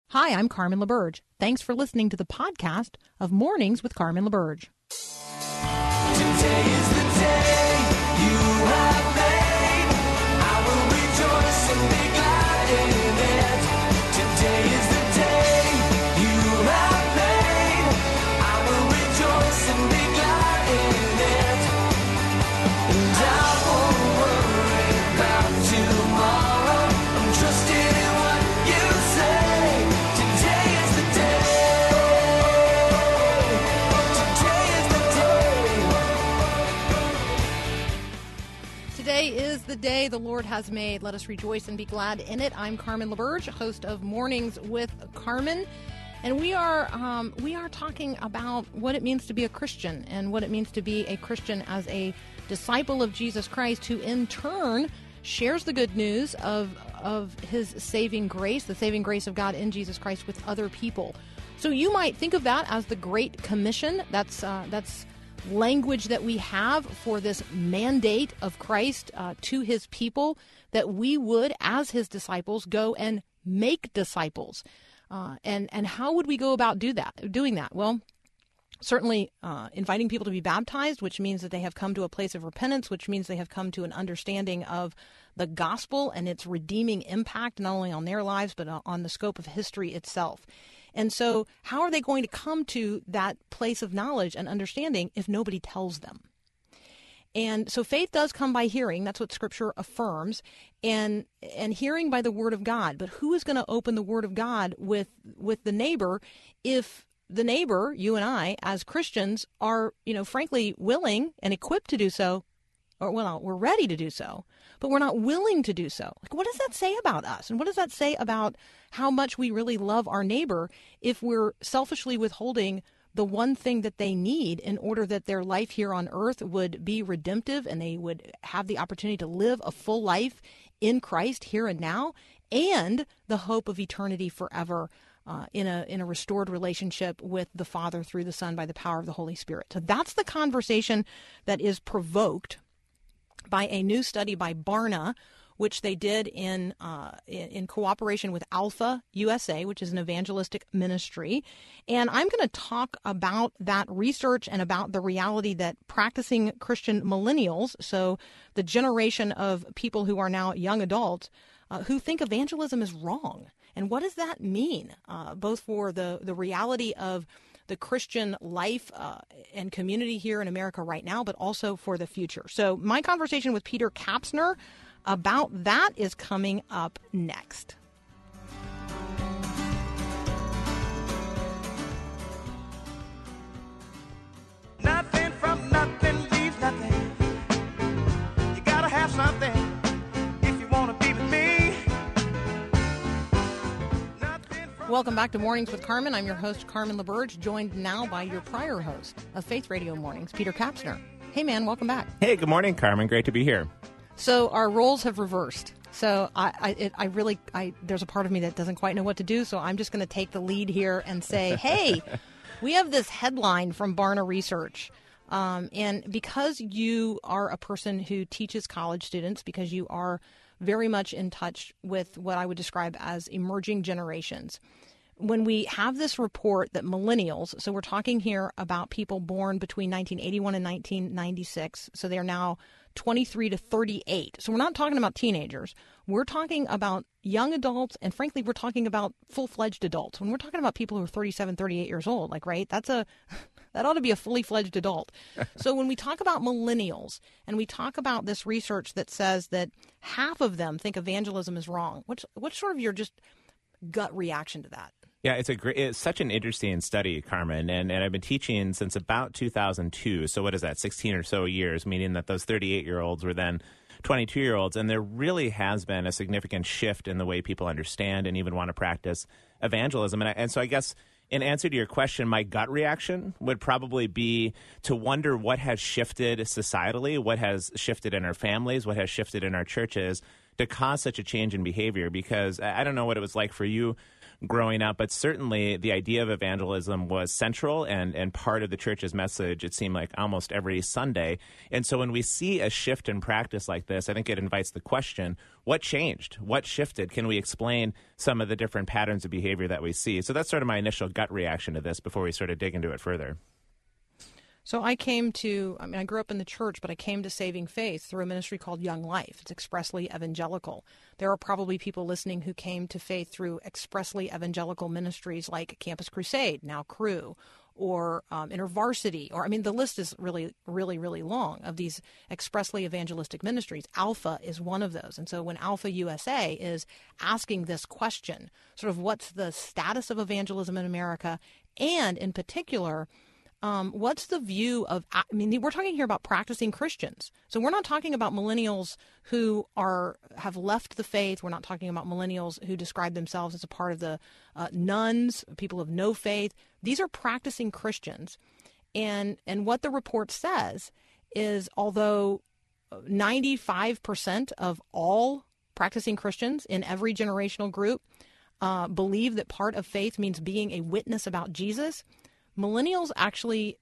Hi, I'm Carmen LaBerge. Thanks for listening to the podcast of Mornings with Carmen LaBerge. Today is the day you have made. I will rejoice and be glad in it. Today is the day you have made. I will rejoice and be glad in it. And I won't worry about tomorrow. I'm trusting in what you say. Today is the day. Today is the day. Today is the day the Lord has made. Let us rejoice and be glad in it. I'm Carmen LaBerge, host of Mornings with Carmen, and we are talking about what it means to be a Christian and what it means to be a Christian as a disciple of Jesus Christ, who in turn shares the good news of His saving grace, the saving grace of God in Jesus Christ, with other people. So you might think of that as the Great Commission. That's language that we have for this mandate of Christ to His people, that we would, as His disciples, go and make disciples. And how would we go about doing that? Well, certainly inviting people to be baptized, which means that they have come to a place of repentance, which means they have come to an understanding of the gospel and its redeeming impact, not only on their lives, but on the scope of history itself. And so how are they going to come to that place of knowledge and understanding if nobody tells them? And so faith does come by hearing. That's what Scripture affirms, and hearing by the Word of God. But who is going to open the Word of God with the neighbor if the neighbor, you and I, as Christians, are, frankly, willing and equipped to do so, or we're ready to do so, but we're not willing to do so? Like, what does that say about us? And what does that say about how much we really love our neighbor if we're selfishly withholding the one thing that they need in order that their life here on earth would be redemptive and they would have the opportunity to live a full life in Christ here and now, and the hope of eternity forever in a restored relationship with the Father through the Son by the power of the Holy Spirit? So that's the conversation that is provoked by a new study by Barna, which they did in cooperation with Alpha USA, which is an evangelistic ministry. And I'm going to talk about that research and about the reality that practicing Christian millennials, so the generation of people who are now young adults, who think evangelism is wrong. And what does that mean, both for the reality of the Christian life and community here in America right now, but also for the future? So my conversation with Peter Kapsner about that is coming up next. Nothing from nothing leaves nothing. You gotta have something if you want to be with me. Welcome back to Mornings with Carmen. I'm your host, Carmen LaBerge, joined now by your prior host of Faith Radio Mornings, Peter Kapsner. Hey, man, welcome back. Hey, good morning, Carmen. Great to be here. So our roles have reversed. So there's a part of me that doesn't quite know what to do. So I'm just going to take the lead here and say, hey, we have this headline from Barna Research. And because you are a person who teaches college students, because you are very much in touch with what I would describe as emerging generations, when we have this report that millennials, so we're talking here about people born between 1981 and 1996, so they are now 23 to 38. So we're not talking about teenagers. We're talking about young adults, and frankly, we're talking about full-fledged adults. When we're talking about people who are 37, 38 years old, right? That ought to be a fully fledged adult. So when we talk about millennials, and we talk about this research that says that half of them think evangelism is wrong, what's sort of your just gut reaction to that? Yeah, it's such an interesting study, Carmen, and I've been teaching since about 2002. So what is that, 16 or so years, meaning that those 38-year-olds were then 22-year-olds, and there really has been a significant shift in the way people understand and even want to practice evangelism. And so I guess in answer to your question, my gut reaction would probably be to wonder what has shifted societally, what has shifted in our families, what has shifted in our churches to cause such a change in behavior. Because I don't know what it was like for you, growing up, but certainly the idea of evangelism was central and part of the church's message, it seemed like almost every Sunday. And so when we see a shift in practice like this, I think it invites the question, what changed? What shifted? Can we explain some of the different patterns of behavior that we see? So that's sort of my initial gut reaction to this before we sort of dig into it further. So I grew up in the church, but I came to saving faith through a ministry called Young Life. It's expressly evangelical. There are probably people listening who came to faith through expressly evangelical ministries like Campus Crusade, now Cru, or InterVarsity, or the list is really, really, really long of these expressly evangelistic ministries. Alpha is one of those. And so when Alpha USA is asking this question, sort of what's the status of evangelism in America, and in particular, what's the view of, we're talking here about practicing Christians. So we're not talking about millennials who have left the faith. We're not talking about millennials who describe themselves as a part of the nuns, people of no faith. These are practicing Christians. And what the report says is, although 95% of all practicing Christians in every generational group believe that part of faith means being a witness about Jesus, millennials actually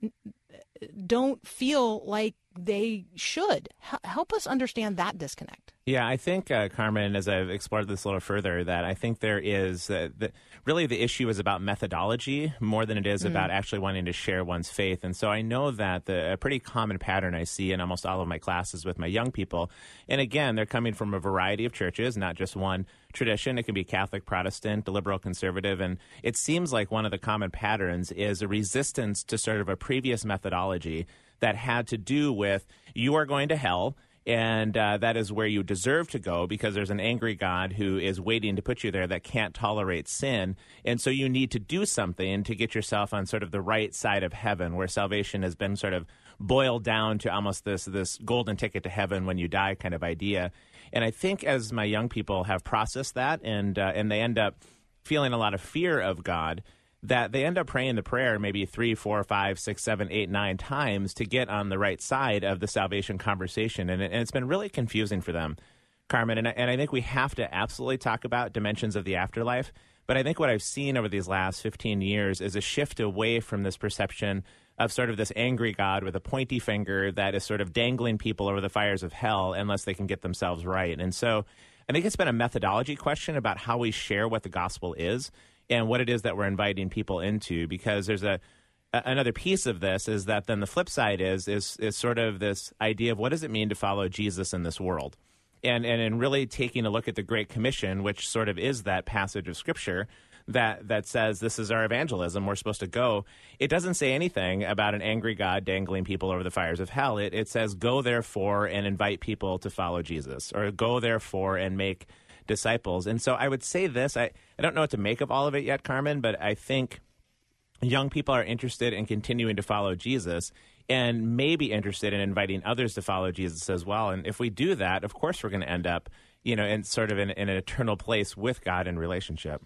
don't feel like they should. Help us understand that disconnect. Yeah, I think, Carmen, as I've explored this a little further, that I think there is really the issue is about methodology more than it is about actually wanting to share one's faith. And so I know that a pretty common pattern I see in almost all of my classes with my young people, and again, they're coming from a variety of churches, not just one tradition. It can be Catholic, Protestant, liberal, conservative, and it seems like one of the common patterns is a resistance to sort of a previous methodology that had to do with you are going to hell, and that is where you deserve to go because there's an angry God who is waiting to put you there that can't tolerate sin. And so you need to do something to get yourself on sort of the right side of heaven, where salvation has been sort of boiled down to almost this golden ticket to heaven when you die kind of idea. And I think as my young people have processed that and they end up feeling a lot of fear of God, that they end up praying the prayer maybe 3, 4, 5, 6, 7, 8, 9 times to get on the right side of the salvation conversation. And it's been really confusing for them, Carmen. And I think we have to absolutely talk about dimensions of the afterlife. But I think what I've seen over these last 15 years is a shift away from this perception of sort of this angry God with a pointy finger that is sort of dangling people over the fires of hell unless they can get themselves right. And so I think it's been a methodology question about how we share what the gospel is and what it is that we're inviting people into, because there's another piece of this is that then the flip side is sort of this idea of what does it mean to follow Jesus in this world? And in really taking a look at the Great Commission, which sort of is that passage of Scripture that says this is our evangelism, we're supposed to go. It doesn't say anything about an angry God dangling people over the fires of hell. It says go therefore and invite people to follow Jesus, or go therefore and make disciples. And so I would say this, I don't know what to make of all of it yet, Carmen, but I think young people are interested in continuing to follow Jesus and maybe interested in inviting others to follow Jesus as well. And if we do that, of course, we're going to end up, in sort of in an eternal place with God in relationship.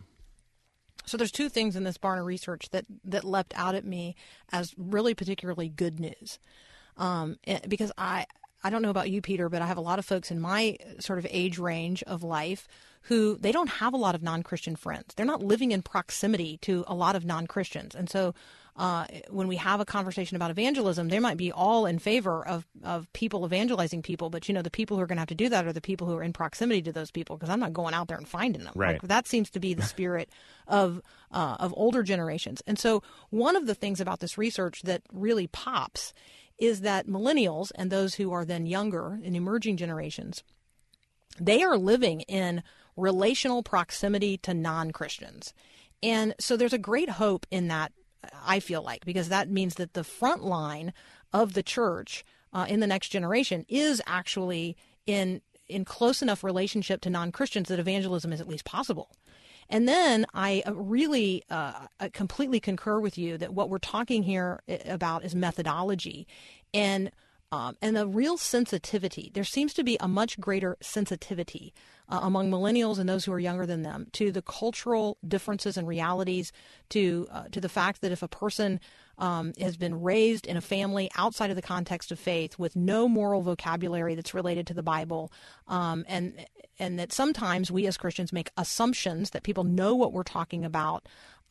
So there's two things in this Barna research that leapt out at me as really particularly good news. Because I don't know about you, Peter, but I have a lot of folks in my sort of age range of life who they don't have a lot of non-Christian friends. They're not living in proximity to a lot of non-Christians. And so when we have a conversation about evangelism, they might be all in favor of people evangelizing people. But, the people who are going to have to do that are the people who are in proximity to those people, because I'm not going out there and finding them. Right. Like, that seems to be the spirit of older generations. And so one of the things about this research that really pops is that millennials and those who are then younger in emerging generations, they are living in relational proximity to non-Christians. And so there's a great hope in that, I feel like, because that means that the front line of the church in the next generation is actually in close enough relationship to non-Christians that evangelism is at least possible. And then I really completely concur with you that what we're talking here about is methodology. And and a real sensitivity. There seems to be a much greater sensitivity among millennials and those who are younger than them to the cultural differences and realities, to the fact that if a person has been raised in a family outside of the context of faith with no moral vocabulary that's related to the Bible, and that sometimes we as Christians make assumptions that people know what we're talking about.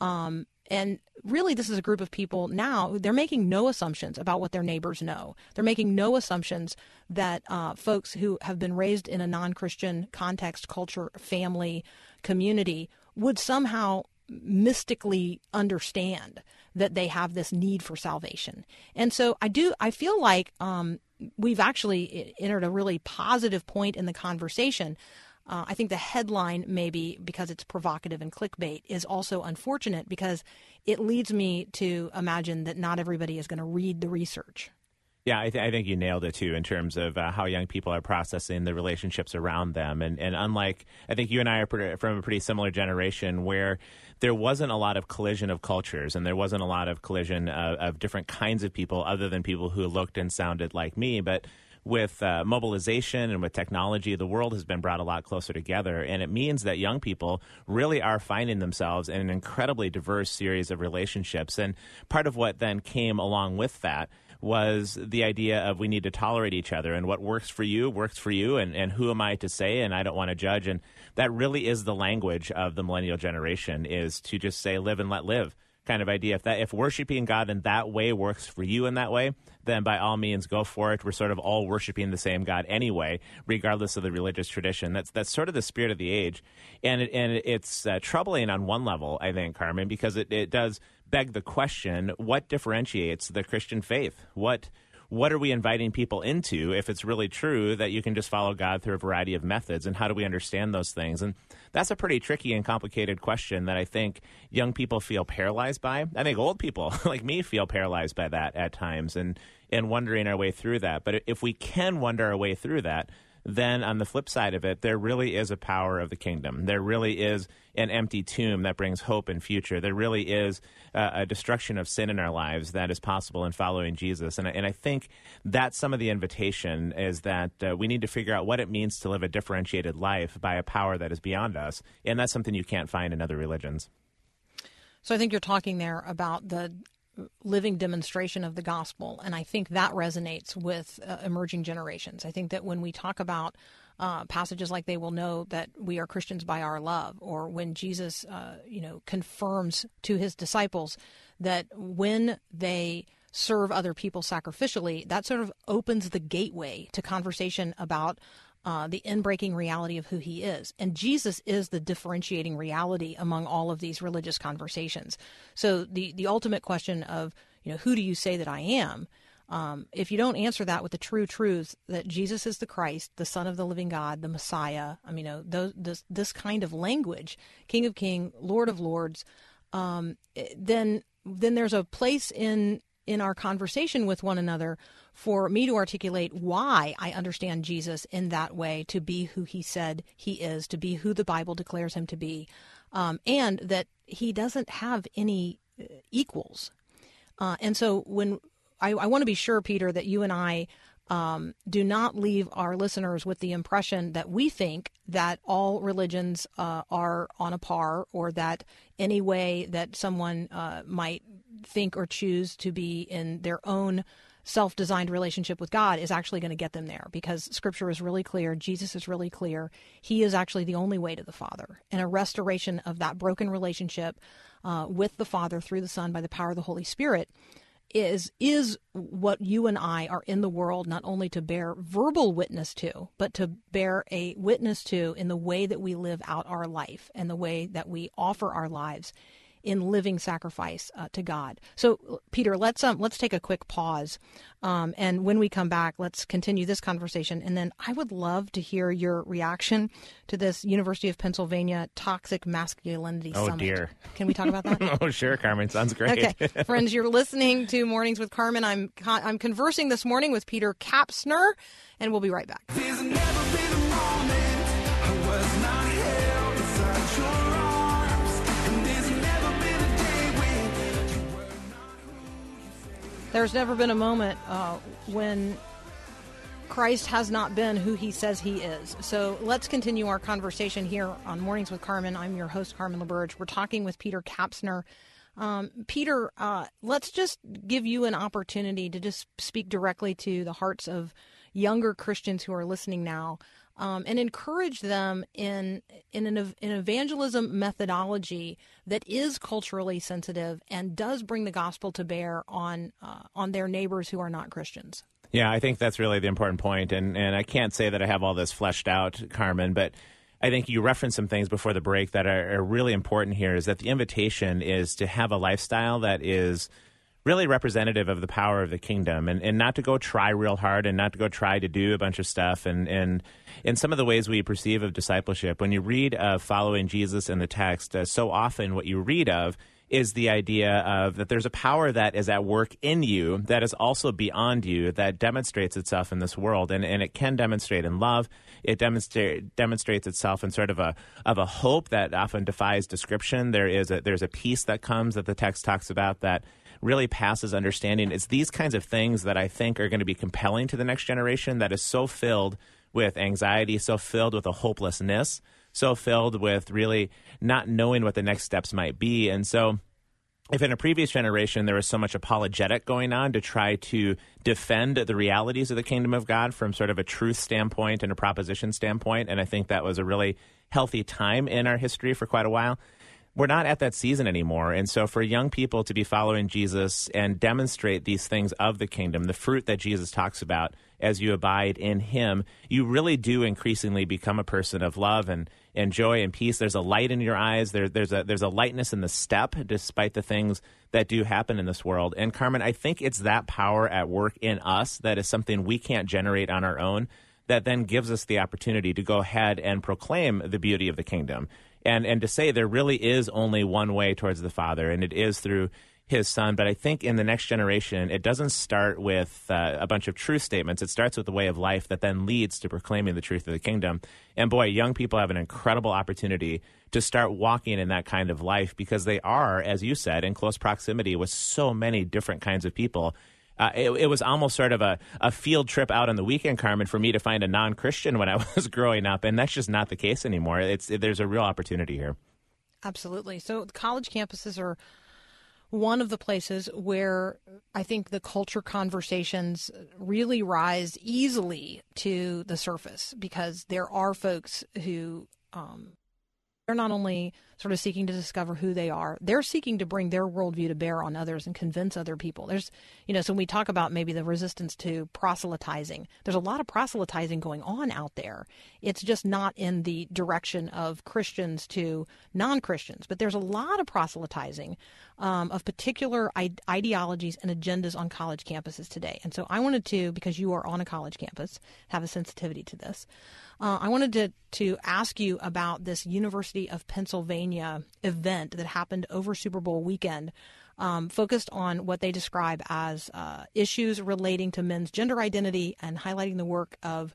And really, this is a group of people now, they're making no assumptions about what their neighbors know. They're making no assumptions that folks who have been raised in a non-Christian context, culture, family, community would somehow mystically understand that they have this need for salvation. And so I feel like we've actually entered a really positive point in the conversation. I think the headline, maybe because it's provocative and clickbait, is also unfortunate because it leads me to imagine that not everybody is going to read the research. Yeah, I think you nailed it, too, in terms of how young people are processing the relationships around them. And unlike, I think you and I are from a pretty similar generation where there wasn't a lot of collision of cultures and there wasn't a lot of collision of different kinds of people other than people who looked and sounded like me. But with mobilization and with technology, the world has been brought a lot closer together. And it means that young people really are finding themselves in an incredibly diverse series of relationships. And part of what then came along with that was the idea of we need to tolerate each other, and what works for you, and who am I to say, and I don't want to judge. And that really is the language of the millennial generation, is to just say live and let live kind of idea. If worshiping God in that way works for you in that way, then by all means go for it. We're sort of all worshiping the same God anyway, regardless of the religious tradition. That's sort of the spirit of the age. And it's troubling on one level, I think, Carmen, because it does beg the question, what differentiates the Christian faith? What are we inviting people into if it's really true that you can just follow God through a variety of methods? And how do we understand those things? And that's a pretty tricky and complicated question that I think young people feel paralyzed by. I think old people like me feel paralyzed by that at times and wondering our way through that. But if we can wonder our way through that, then on the flip side of it, there really is a power of the kingdom. There really is an empty tomb that brings hope and future. There really is a destruction of sin in our lives that is possible in following Jesus. And I think that's some of the invitation, is that we need to figure out what it means to live a differentiated life by a power that is beyond us. And that's something you can't find in other religions. So I think you're talking there about the living demonstration of the gospel, and I think that resonates with emerging generations. I think that when we talk about passages like "They will know that we are Christians by our love," or when Jesus, confirms to his disciples that when they serve other people sacrificially, that sort of opens the gateway to conversation about the inbreaking reality of who he is. And Jesus is the differentiating reality among all of these religious conversations. So the ultimate question of, who do you say that I am? If you don't answer that with the true truth that Jesus is the Christ, the Son of the living God, the Messiah, this kind of language, King of Kings, Lord of Lords, then there's a place in our conversation with one another for me to articulate why I understand Jesus in that way, to be who he said he is, to be who the Bible declares him to be, and that he doesn't have any equals. And so when I want to be sure, Peter, that you and I do not leave our listeners with the impression that we think that all religions are on a par, or that any way that someone might think or choose to be in their own self-designed relationship with God is actually going to get them there, because Scripture is really clear. Jesus is really clear. He is actually the only way to the Father, and a restoration of that broken relationship with the Father through the Son by the power of the Holy Spirit is what you and I are in the world, not only to bear verbal witness to, but to bear a witness to in the way that we live out our life and the way that we offer our lives in living sacrifice to God. So, Peter, let's take a quick pause, and when we come back, let's continue this conversation. And then I would love to hear your reaction to this University of Pennsylvania Toxic Masculinity Summit. Oh, dear. Can we talk about that? Oh, sure, Carmen. Sounds great. Okay, friends, you're listening to Mornings with Carmen. I'm conversing this morning with Peter Kapsner, and we'll be right back. There's never been a moment I was not held inside your arms, and there's never been a day when you were not who you say. There's never been a moment when Christ has not been who he says he is. So let's continue our conversation here on Mornings with Carmen. I'm your host, Carmen LaBerge. We're talking with Peter Kapsner. Peter, let's just give you an opportunity to just speak directly to the hearts of younger Christians who are listening now, and encourage them in an evangelism methodology that is culturally sensitive and does bring the gospel to bear on their neighbors who are not Christians. Yeah, I think that's really the important point, and I can't say that I have all this fleshed out, Carmen, but I think you referenced some things before the break that are really important here, is that the invitation is to have a lifestyle that is really representative of the power of the kingdom, and not to go try real hard and not to go try to do a bunch of stuff. And in some of the ways we perceive of discipleship, when you read of following Jesus in the text, so often what you read of is the idea of that there's a power that is at work in you that is also beyond you, that demonstrates itself in this world. And it can demonstrate in love. It demonstrates itself in sort of a hope that often defies description. There's a peace that comes that the text talks about that really passes understanding. It's these kinds of things that I think are going to be compelling to the next generation, that is so filled with anxiety, so filled with a hopelessness, so filled with really not knowing what the next steps might be. And so if in a previous generation there was so much apologetic going on to try to defend the realities of the kingdom of God from sort of a truth standpoint and a proposition standpoint, and I think that was a really healthy time in our history for quite a while, we're not at that season anymore. And so for young people to be following Jesus and demonstrate these things of the kingdom, the fruit that Jesus talks about as you abide in him, you really do increasingly become a person of love and joy and peace. There's a light in your eyes. There's a lightness in the step, despite the things that do happen in this world. And Carmen, I think it's that power at work in us that is something we can't generate on our own, that then gives us the opportunity to go ahead and proclaim the beauty of the kingdom. And to say there really is only one way towards the Father, and it is through his Son. But I think in the next generation, it doesn't start with a bunch of truth statements. It starts with a way of life that then leads to proclaiming the truth of the kingdom. And boy, young people have an incredible opportunity to start walking in that kind of life, because they are, as you said, in close proximity with so many different kinds of people. It was almost sort of a field trip out on the weekend, Carmen, for me to find a non-Christian when I was growing up, and that's just not the case anymore. There's a real opportunity here. Absolutely. So college campuses are one of the places where I think the culture conversations really rise easily to the surface, because there are folks who they're not only sort of seeking to discover who they are, they're seeking to bring their worldview to bear on others and convince other people. There's, so when we talk about maybe the resistance to proselytizing, there's a lot of proselytizing going on out there. It's just not in the direction of Christians to non-Christians, but there's a lot of proselytizing of particular ideologies and agendas on college campuses today. And so I wanted to, because you are on a college campus, have a sensitivity to this. I wanted to ask you about this University of Pennsylvania event that happened over Super Bowl weekend, focused on what they describe as issues relating to men's gender identity and highlighting the work of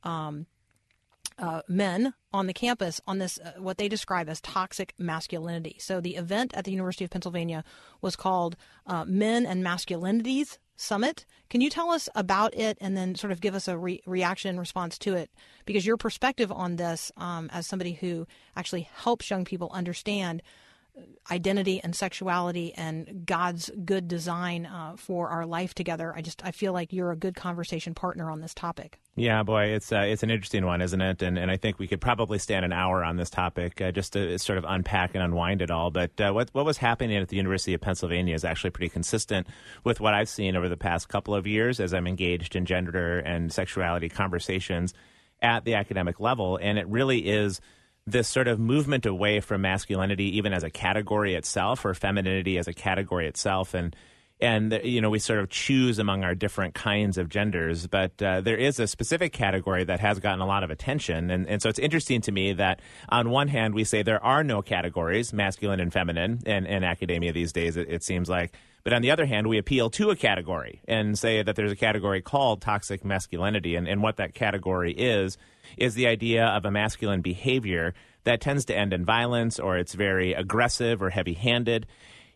men on the campus on this, what they describe as toxic masculinity. So the event at the University of Pennsylvania was called Men and Masculinities Summit. Can you tell us about it and then sort of give us a reaction and response to it? Because your perspective on this, as somebody who actually helps young people understand identity and sexuality and God's good design for our life together, I feel like you're a good conversation partner on this topic. Yeah, boy, it's an interesting one, isn't it? And I think we could probably stand an hour on this topic just to sort of unpack and unwind it all. But what was happening at the University of Pennsylvania is actually pretty consistent with what I've seen over the past couple of years as I'm engaged in gender and sexuality conversations at the academic level. And it really is this sort of movement away from masculinity even as a category itself, or femininity as a category itself. And we sort of choose among our different kinds of genders, but there is a specific category that has gotten a lot of attention. And so it's interesting to me that on one hand, we say there are no categories, masculine and feminine, in academia these days, it seems like. But on the other hand, we appeal to a category and say that there's a category called toxic masculinity. And what that category is the idea of a masculine behavior that tends to end in violence, or it's very aggressive or heavy-handed.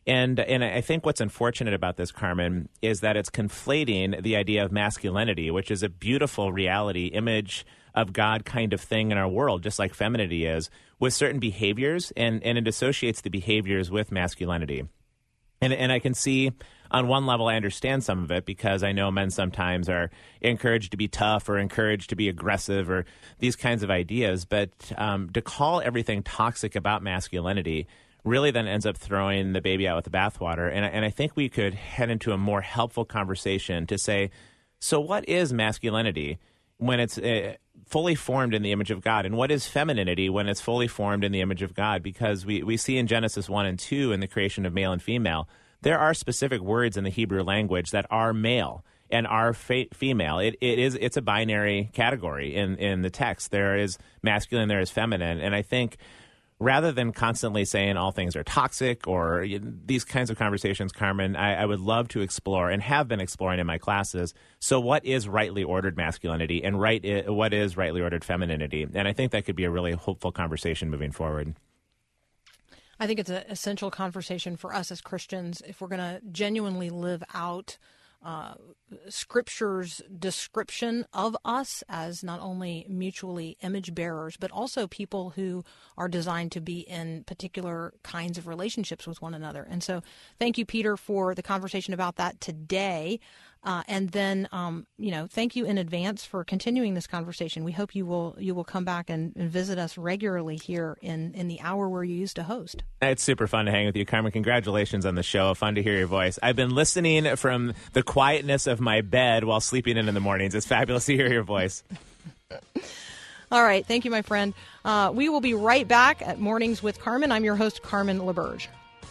And I think what's unfortunate about this, Carmen, is that it's conflating the idea of masculinity, which is a beautiful reality, image of God kind of thing in our world, just like femininity is, with certain behaviors, and it associates the behaviors with masculinity. And I can see, on one level, I understand some of it, because I know men sometimes are encouraged to be tough or encouraged to be aggressive or these kinds of ideas. But to call everything toxic about masculinity really then ends up throwing the baby out with the bathwater. And I think we could head into a more helpful conversation to say, so what is masculinity when it's fully formed in the image of God? And what is femininity when it's fully formed in the image of God? Because we see in Genesis 1 and 2, in the creation of male and female, there are specific words in the Hebrew language that are male and are female. It's a binary category in the text. There is masculine, there is feminine. And I think rather than constantly saying all things are toxic or these kinds of conversations, Carmen, I would love to explore, and have been exploring in my classes, so what is rightly ordered masculinity and what is rightly ordered femininity? And I think that could be a really hopeful conversation moving forward. I think it's an essential conversation for us as Christians if we're going to genuinely live out Scripture's description of us as not only mutually image bearers, but also people who are designed to be in particular kinds of relationships with one another. And so thank you, Peter, for the conversation about that today. And then, thank you in advance for continuing this conversation. We hope you will come back and visit us regularly here in the hour where you used to host. It's super fun to hang with you, Carmen. Congratulations on the show. Fun to hear your voice. I've been listening from the quietness of my bed while sleeping in the mornings. It's fabulous to hear your voice. All right. Thank you, my friend. We will be right back at Mornings with Carmen. I'm your host, Carmen LaBerge.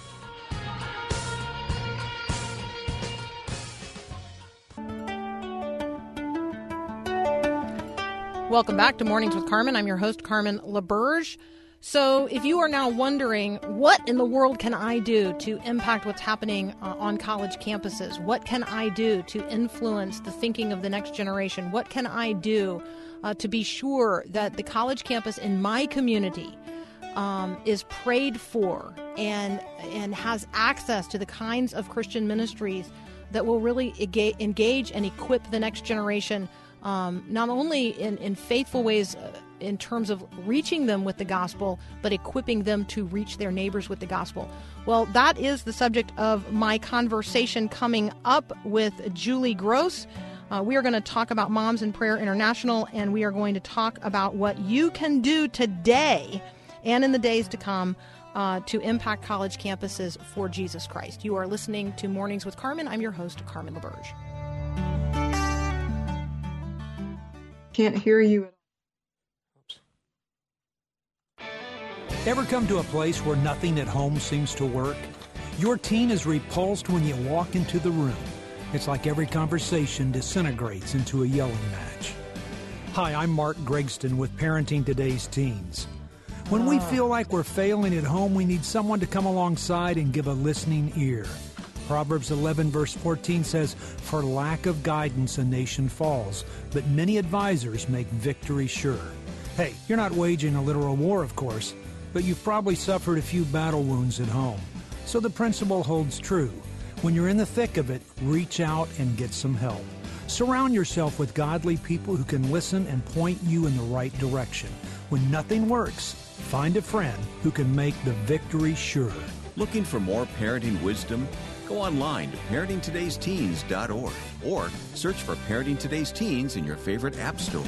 Welcome back to Mornings with Carmen. I'm your host, Carmen LaBerge. So if you are now wondering, what in the world can I do to impact what's happening on college campuses? What can I do to influence the thinking of the next generation? What can I do to be sure that the college campus in my community is prayed for and has access to the kinds of Christian ministries that will really engage and equip the next generation, not only in faithful ways in terms of reaching them with the gospel, but equipping them to reach their neighbors with the gospel. Well, that is the subject of my conversation coming up with Julie Gross. We are going to talk about Moms in Prayer International, and we are going to talk about what you can do today and in the days to come to impact college campuses for Jesus Christ. You are listening to Mornings with Carmen. I'm your host, Carmen LaBerge. Can't hear you. Ever come to a place where nothing at home seems to work? Your teen is repulsed when you walk into the room. It's like every conversation disintegrates into a yelling match. Hi, I'm Mark Gregston with Parenting Today's Teens. When we feel like we're failing at home, we need someone to come alongside and give a listening ear. Proverbs 11 verse 14 says, "For lack of guidance a nation falls, but many advisors make victory sure." Hey, you're not waging a literal war, of course, but you've probably suffered a few battle wounds at home. So the principle holds true. When you're in the thick of it, reach out and get some help. Surround yourself with godly people who can listen and point you in the right direction. When nothing works, find a friend who can make the victory sure. Looking for more parenting wisdom? Go online to parentingtodaysteens.org or search for Parenting Today's Teens in your favorite app store.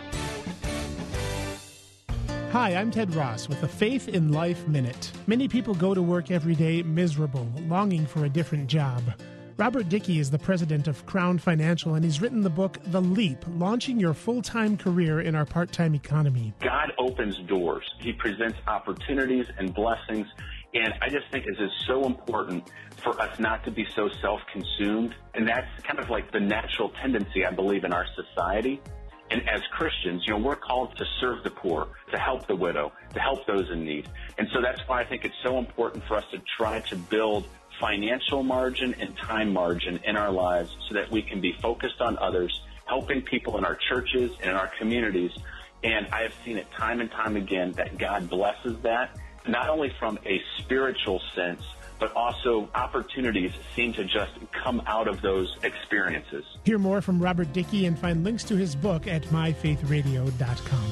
Hi, I'm Ted Ross with a Faith in Life Minute. Many people go to work every day miserable, longing for a different job. Robert Dickey is the president of Crown Financial, and he's written the book, The Leap, Launching Your Full-Time Career in Our Part-Time Economy. God opens doors. He presents opportunities and blessings, and I just think it is so important for us not to be so self-consumed, and that's kind of like the natural tendency, I believe, in our society. And as Christians, we're called to serve the poor, to help the widow, to help those in need. And so that's why I think it's so important for us to try to build financial margin and time margin in our lives so that we can be focused on others, helping people in our churches and in our communities. And I have seen it time and time again that God blesses that, not only from a spiritual sense, but also opportunities seem to just come out of those experiences. Hear more from Robert Dickey and find links to his book at myfaithradio.com.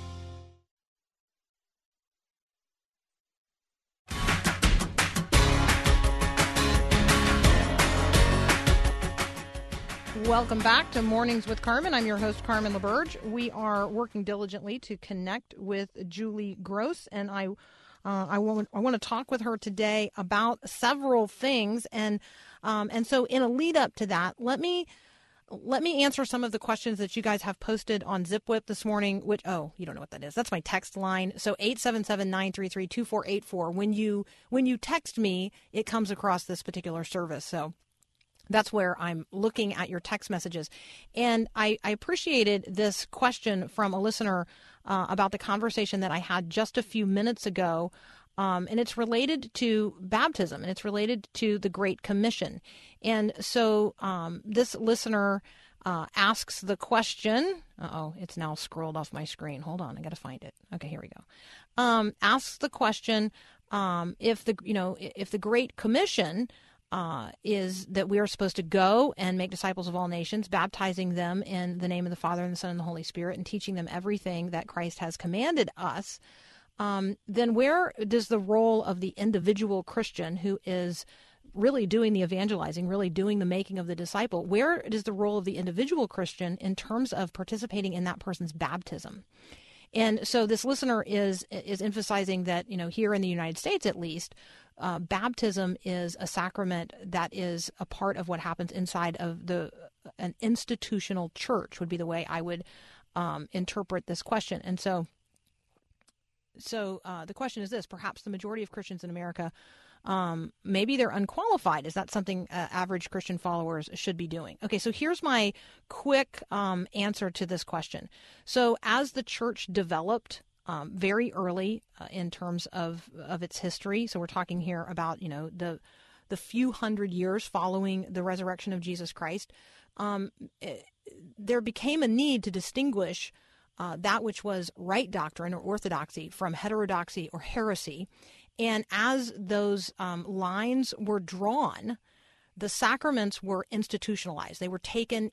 Welcome back to Mornings with Carmen. I'm your host, Carmen LaBerge. We are working diligently to connect with Julie Gross, and I want to talk with her today about several things. And so in a lead up to that, let me answer some of the questions that you guys have posted on ZipWhip this morning, which, you don't know what that is. That's my text line. So 877-933-2484. When you text me, it comes across this particular service. So that's where I'm looking at your text messages. And I appreciated this question from a listener about the conversation that I had just a few minutes ago. And it's related to baptism, and it's related to the Great Commission. And so this listener asks the question. It's now scrolled off my screen. Hold on, I got to find it. Okay, here we go. Asks the question, if the Great Commission is that we are supposed to go and make disciples of all nations, baptizing them in the name of the Father and the Son and the Holy Spirit, and teaching them everything that Christ has commanded us, then where does the role of the individual Christian who is really doing the evangelizing, really doing the making of the disciple, where is the role of the individual Christian in terms of participating in that person's baptism? And so this listener is emphasizing that, here in the United States at least, baptism is a sacrament that is a part of what happens inside of an institutional church, would be the way I would interpret this question. And so the question is this: perhaps the majority of Christians in America, maybe they're unqualified. Is that something average Christian followers should be doing? Okay, so here's my quick answer to this question. So as the church developed very early in terms of its history, so we're talking here about the few hundred years following the resurrection of Jesus Christ, there became a need to distinguish that which was right doctrine or orthodoxy from heterodoxy or heresy. And as those lines were drawn, the sacraments were institutionalized. They were taken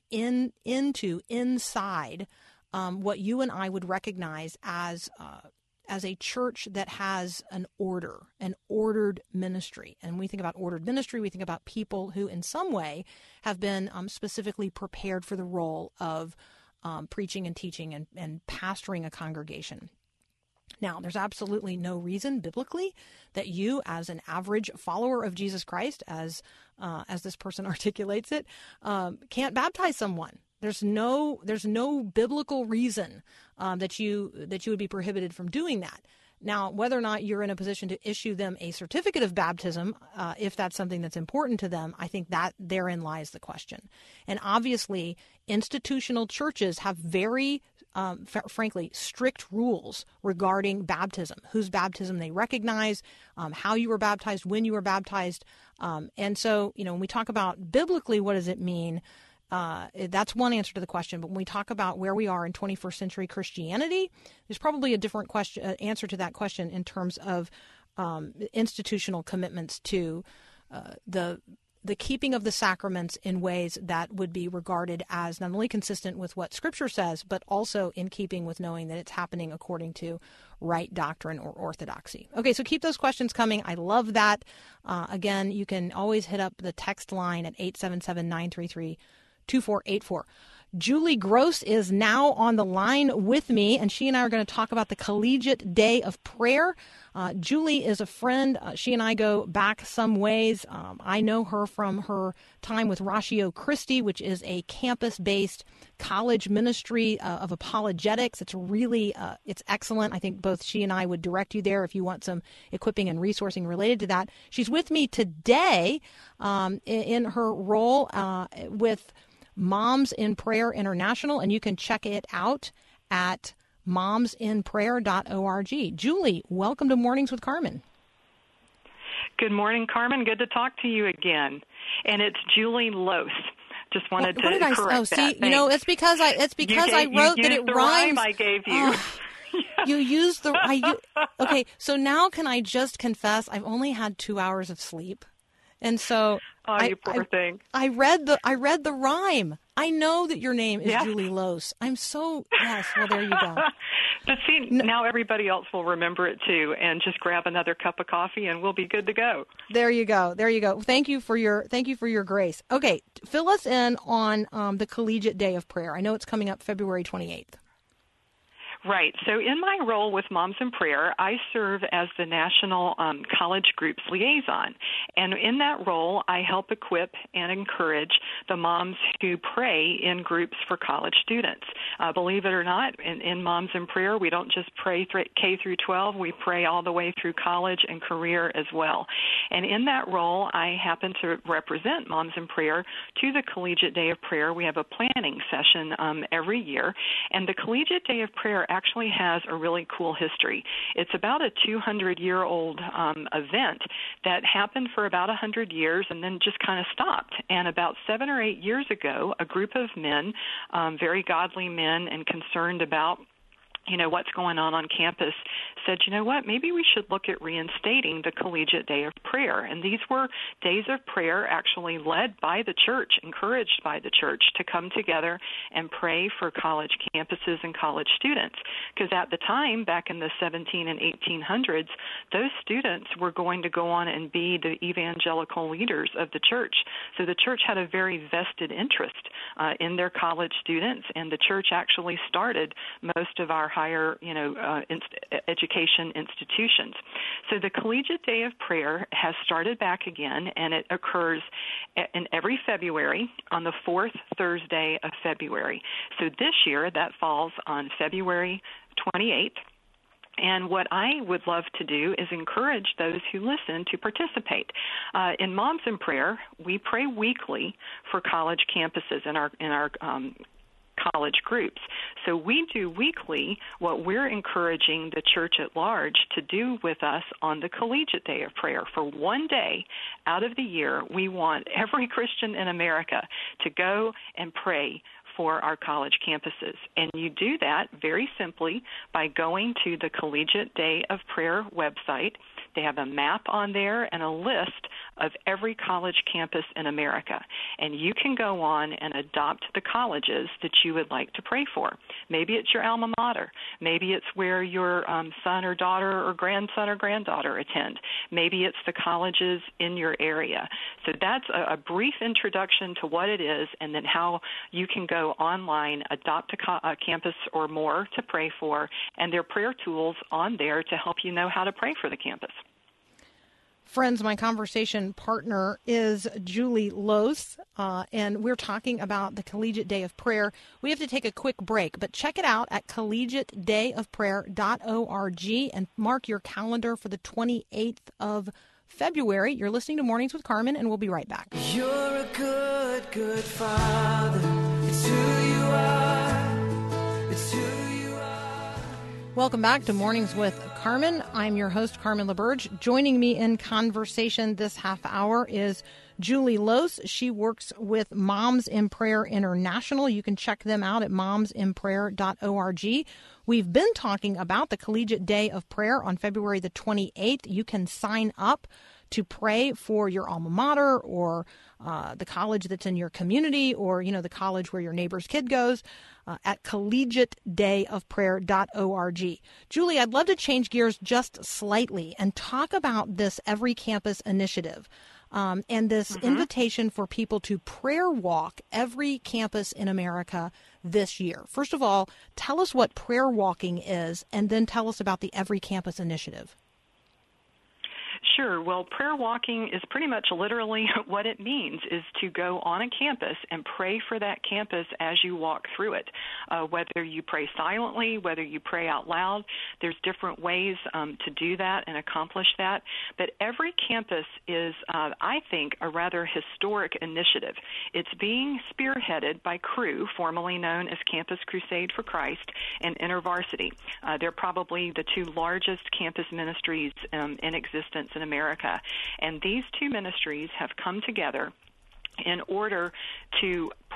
inside what you and I would recognize as a church that has an ordered ministry. And when we think about ordered ministry, we think about people who in some way have been specifically prepared for the role of preaching and teaching and pastoring a congregation. Now, there's absolutely no reason biblically that you, as an average follower of Jesus Christ, as this person articulates it, can't baptize someone. There's no biblical reason that you would be prohibited from doing that. Now, whether or not you're in a position to issue them a certificate of baptism, if that's something that's important to them, I think that therein lies the question. And obviously, institutional churches have very, frankly, strict rules regarding baptism, whose baptism they recognize, how you were baptized, when you were baptized. And so, when we talk about biblically, what does it mean? That's one answer to the question. But when we talk about where we are in 21st century Christianity, there's probably a different answer to that question in terms of institutional commitments to the keeping of the sacraments in ways that would be regarded as not only consistent with what Scripture says, but also in keeping with knowing that it's happening according to right doctrine or orthodoxy. Okay, so keep those questions coming. I love that. Again, you can always hit up the text line at 877-933-2484. Julie Gross is now on the line with me, and she and I are going to talk about the Collegiate Day of Prayer. Julie is a friend. She and I go back some ways. I know her from her time with Ratio Christi, which is a campus-based college ministry of apologetics. It's really, it's excellent. I think both she and I would direct you there if you want some equipping and resourcing related to that. She's with me today in her role with Moms in Prayer International, and you can check it out at momsinprayer.org. Julie, welcome to Mornings with Carmen. Good morning, Carmen. Good to talk to you again. And it's Julie Lose. Just wanted to correct that. See, it's because I wrote that it rhymes. Rhyme I gave you. You use the okay. So now can I just confess? I've only had 2 hours of sleep, and so you poor thing. I read the rhyme. I know that your name is Julie Lose. I'm so yes. Well, there you go. But see, now everybody else will remember it too, and just grab another cup of coffee, and we'll be good to go. There you go. There you go. Thank you for your grace. Okay, fill us in on the Collegiate Day of Prayer. I know it's coming up February 28th. Right. So in my role with Moms in Prayer, I serve as the National College Groups Liaison. And in that role, I help equip and encourage the moms who pray in groups for college students. Believe it or not, in Moms in Prayer, we don't just pray K through 12. We pray all the way through college and career as well. And in that role, I happen to represent Moms in Prayer to the Collegiate Day of Prayer. We have a planning session every year. And the Collegiate Day of Prayer actually has a really cool history. It's about a 200-year-old event that happened for about 100 years and then just kind of stopped. And about 7 or 8 years ago, a group of men, very godly men and concerned about what's going on campus, said, you know what, maybe we should look at reinstating the Collegiate Day of Prayer. And these were days of prayer actually led by the church, encouraged by the church to come together and pray for college campuses and college students. Because at the time, back in the 17 and 1800s, those students were going to go on and be the evangelical leaders of the church. So the church had a very vested interest in their college students, and the church actually started most of our higher, education institutions. So the Collegiate Day of Prayer has started back again, and it occurs in every February on the fourth Thursday of February. So this year, that falls on February 28th. And what I would love to do is encourage those who listen to participate. In Moms in Prayer, we pray weekly for college campuses in our college groups. So we do weekly what we're encouraging the church at large to do with us on the Collegiate Day of Prayer. For one day out of the year, we want every Christian in America to go and pray for our college campuses. And you do that very simply by going to the Collegiate Day of Prayer website. They have a map on there and a list of every college campus in America. And you can go on and adopt the colleges that you would like to pray for. Maybe it's your alma mater. Maybe it's where your son or daughter or grandson or granddaughter attend. Maybe it's the colleges in your area. So that's a brief introduction to what it is, and then how you can go online, adopt a campus or more to pray for, and there are prayer tools on there to help you know how to pray for the campus. Friends, my conversation partner is Julie Lose, and we're talking about the Collegiate Day of Prayer. We have to take a quick break, but check it out at collegiatedayofprayer.org and mark your calendar for the 28th of February. You're listening to Mornings with Carmen, and we'll be right back. You're a good, good father. It's who you are. It's who you are. Welcome back to Mornings with Carmen. I'm your host, Carmen LaBerge. Joining me in conversation this half hour is Julie Lose. She works with Moms in Prayer International. You can check them out at momsinprayer.org. We've been talking about the Collegiate Day of Prayer on February the 28th. You can sign up to pray for your alma mater or the college that's in your community, or, the college where your neighbor's kid goes, at collegiatedayofprayer.org. Julie, I'd love to change gears just slightly and talk about this Every Campus initiative and this invitation for people to prayer walk every campus in America this year. First of all, tell us what prayer walking is, and then tell us about the Every Campus initiative. Sure. Well, prayer walking is pretty much literally what it means, is to go on a campus and pray for that campus as you walk through it. Whether you pray silently, whether you pray out loud, there's different ways to do that and accomplish that. But every campus is, I think, a rather historic initiative. It's being spearheaded by Cru, formerly known as Campus Crusade for Christ, and InterVarsity. They're probably the two largest campus ministries in existence in America. And these two ministries have come together in order to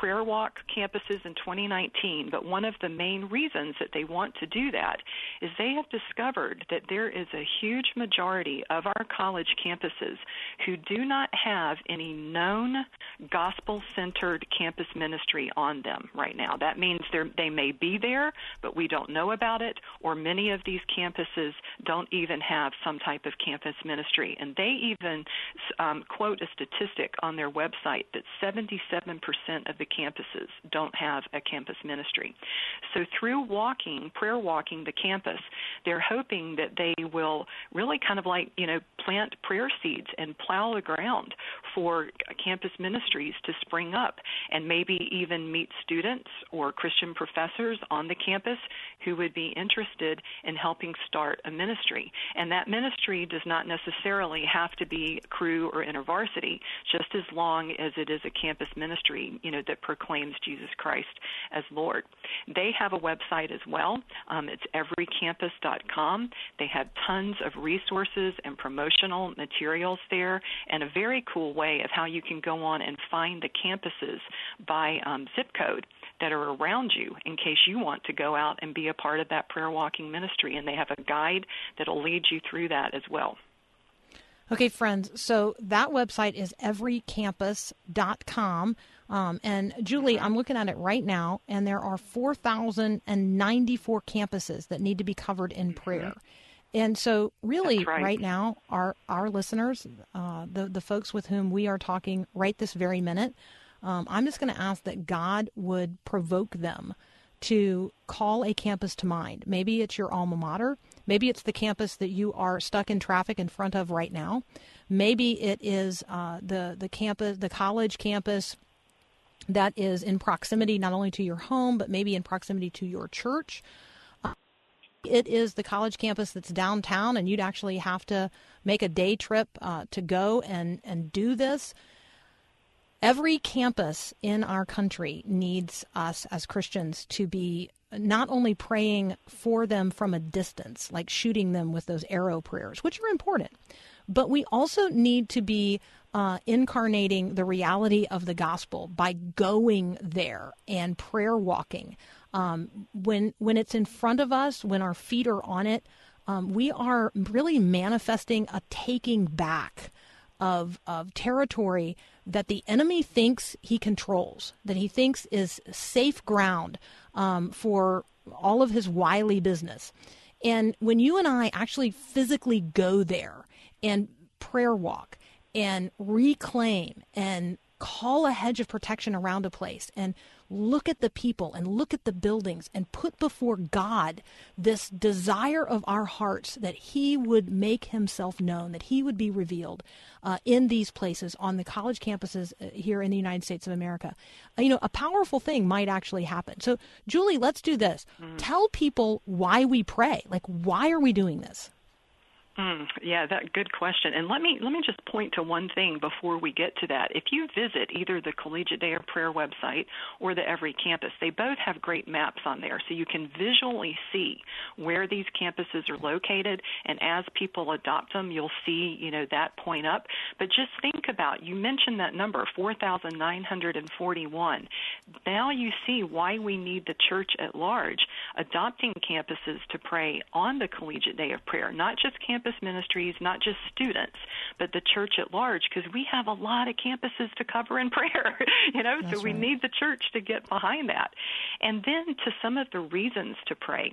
prayer walk campuses in 2019, but one of the main reasons that they want to do that is they have discovered that there is a huge majority of our college campuses who do not have any known gospel-centered campus ministry on them right now. That means they may be there, but we don't know about it, or many of these campuses don't even have some type of campus ministry. And they even quote a statistic on their website that 77% of the campuses don't have a campus ministry. So through prayer walking the campus, they're hoping that they will really kind of like, plant prayer seeds and plow the ground for campus ministries to spring up, and maybe even meet students or Christian professors on the campus who would be interested in helping start a ministry. And that ministry does not necessarily have to be Cru or InterVarsity, just as long as it is a campus ministry, that proclaims Jesus Christ as Lord. They have a website as well. It's everycampus.com. They have tons of resources and promotional materials there, and a very cool way of how you can go on and find the campuses by zip code that are around you in case you want to go out and be a part of that prayer walking ministry. And they have a guide that will lead you through that as well. Okay, friends, so that website is everycampus.com. And Julie, I'm looking at it right now, and there are 4,094 campuses that need to be covered in prayer. And so really right now, our listeners, the folks with whom we are talking right this very minute, I'm just going to ask that God would provoke them to call a campus to mind. Maybe it's your alma mater. Maybe it's the campus that you are stuck in traffic in front of right now. Maybe it is the campus, the college campus that is in proximity not only to your home, but maybe in proximity to your church. It is the college campus that's downtown, and you'd actually have to make a day trip to go and do this. Every campus in our country needs us as Christians to be not only praying for them from a distance, like shooting them with those arrow prayers, which are important, but we also need to be incarnating the reality of the gospel by going there and prayer walking. When it's in front of us, when our feet are on it, we are really manifesting a taking back of territory that the enemy thinks he controls, that he thinks is safe ground for all of his wily business. And when you and I actually physically go there and prayer walk and reclaim and call a hedge of protection around a place and look at the people and look at the buildings and put before God this desire of our hearts that he would make himself known, that he would be revealed in these places on the college campuses here in the United States of America. A powerful thing might actually happen. So, Julie, let's do this. Tell people why we pray. Like, why are we doing this? Yeah, that good question. And let me just point to one thing before we get to that. If you visit either the Collegiate Day of Prayer website or the Every Campus, they both have great maps on there, so you can visually see where these campuses are located. And as people adopt them, you'll see, that point up. But just think about, you mentioned that number, 4,941. Now you see why we need the church at large adopting campuses to pray on the Collegiate Day of Prayer, not just campus ministries, not just students, but the church at large, because we have a lot of campuses to cover in prayer, so we need the church to get behind that. And then to some of the reasons to pray.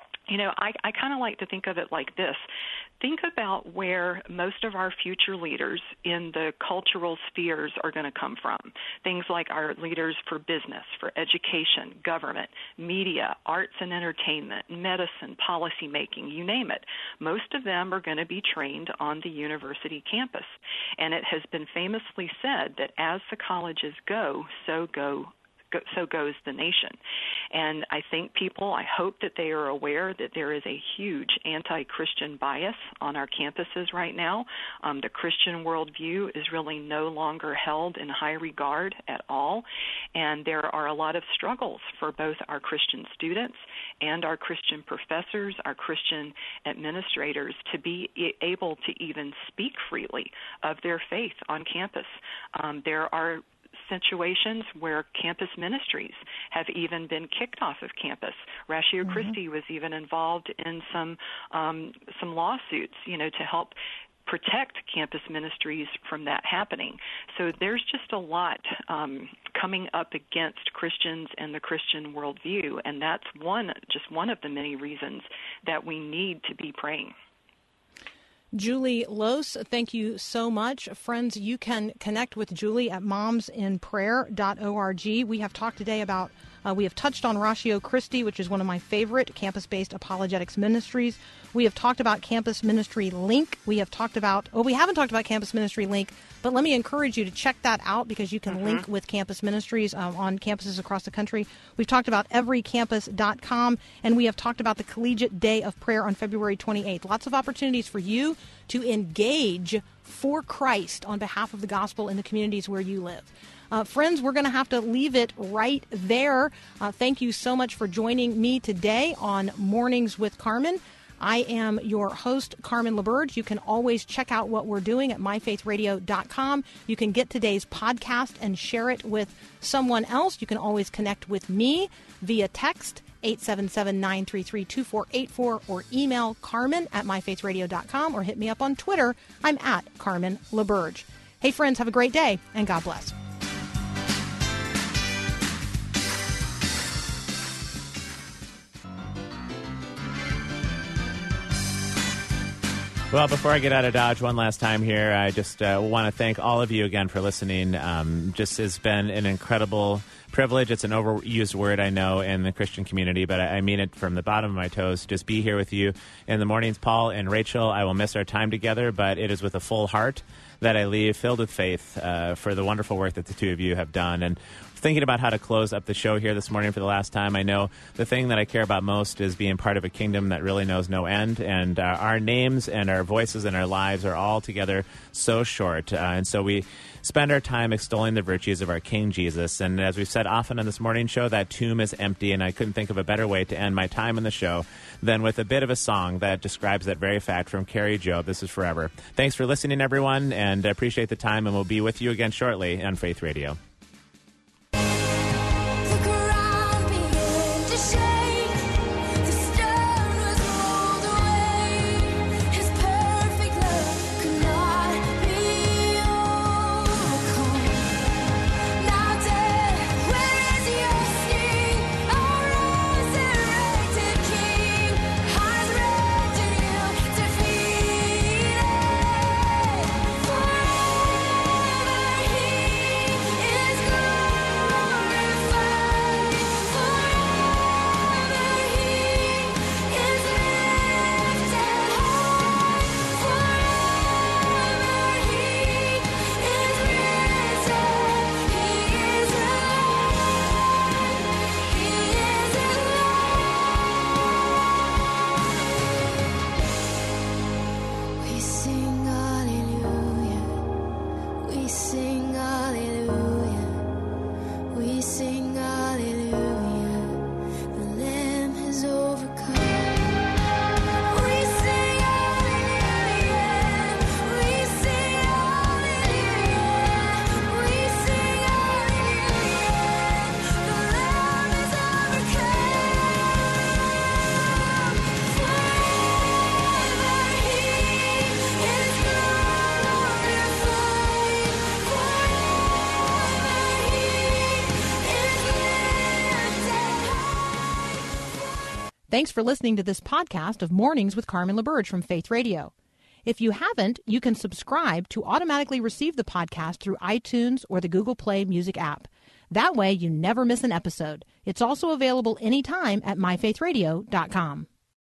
I kind of like to think of it like this. Think about where most of our future leaders in the cultural spheres are going to come from. Things like our leaders for business, for education, government, media, arts and entertainment, medicine, policy making, you name it. Most of them are going to be trained on the university campus. And it has been famously said that as the colleges go, so goes the nation. And I think I hope that they are aware that there is a huge anti-Christian bias on our campuses right now. The Christian worldview is really no longer held in high regard at all. And there are a lot of struggles for both our Christian students and our Christian professors, our Christian administrators, to be able to even speak freely of their faith on campus. There are situations where campus ministries have even been kicked off of campus. Ratio Christi was even involved in some lawsuits, to help protect campus ministries from that happening. So there's just a lot coming up against Christians and the Christian worldview, and that's just one of the many reasons that we need to be praying. Julie Lose, thank you so much. Friends, you can connect with Julie at momsinprayer.org. We have talked today about we have touched on Ratio Christi, which is one of my favorite campus-based apologetics ministries. We have talked about Campus Ministry Link. We haven't talked about Campus Ministry Link, but let me encourage you to check that out because you can link with campus ministries on campuses across the country. We've talked about everycampus.com, and we have talked about the Collegiate Day of Prayer on February 28th. Lots of opportunities for you to engage for Christ on behalf of the gospel in the communities where you live. Friends, we're going to have to leave it right there. Thank you so much for joining me today on Mornings with Carmen. I am your host, Carmen LaBerge. You can always check out what we're doing at myfaithradio.com. You can get today's podcast and share it with someone else. You can always connect with me via text, 877-933-2484, or email Carmen at myfaithradio.com, or hit me up on Twitter. I'm at Carmen LaBerge. Hey, friends, have a great day, and God bless. Well, before I get out of Dodge one last time here, I just want to thank all of you again for listening. Just has been an incredible privilege. It's an overused word, I know, in the Christian community, but I mean it from the bottom of my toes. Just be here with you in the mornings. Paul and Rachel, I will miss our time together, but it is with a full heart that I leave, filled with faith for the wonderful work that the two of you have done. And thinking about how to close up the show here this morning for the last time, I know the thing that I care about most is being part of a kingdom that really knows no end, and our names and our voices and our lives are all together so short, and so we spend our time extolling the virtues of our King Jesus. And as we've said often on this morning show, that tomb is empty, and I couldn't think of a better way to end my time in the show than with a bit of a song that describes that very fact from Carrie Job. This is Forever. Thanks for listening, everyone, and I appreciate the time, and we'll be with you again shortly on Faith Radio. Thanks for listening to this podcast of Mornings with Carmen LaBerge from Faith Radio. If you haven't, you can subscribe to automatically receive the podcast through iTunes or the Google Play Music app. That way, you never miss an episode. It's also available anytime at myfaithradio.com.